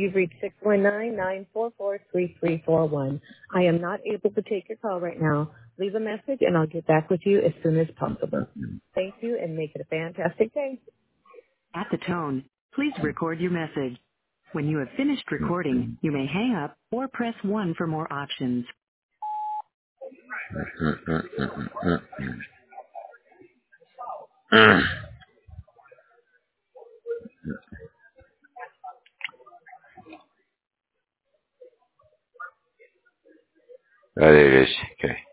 You've reached 619-944-3341. I am not able to take your call right now. Leave a message and I'll get back with you as soon as possible. Thank you and make it a fantastic day. At the tone, please record your message. When you have finished recording, you may hang up or press 1 for more options. There it is. Okay.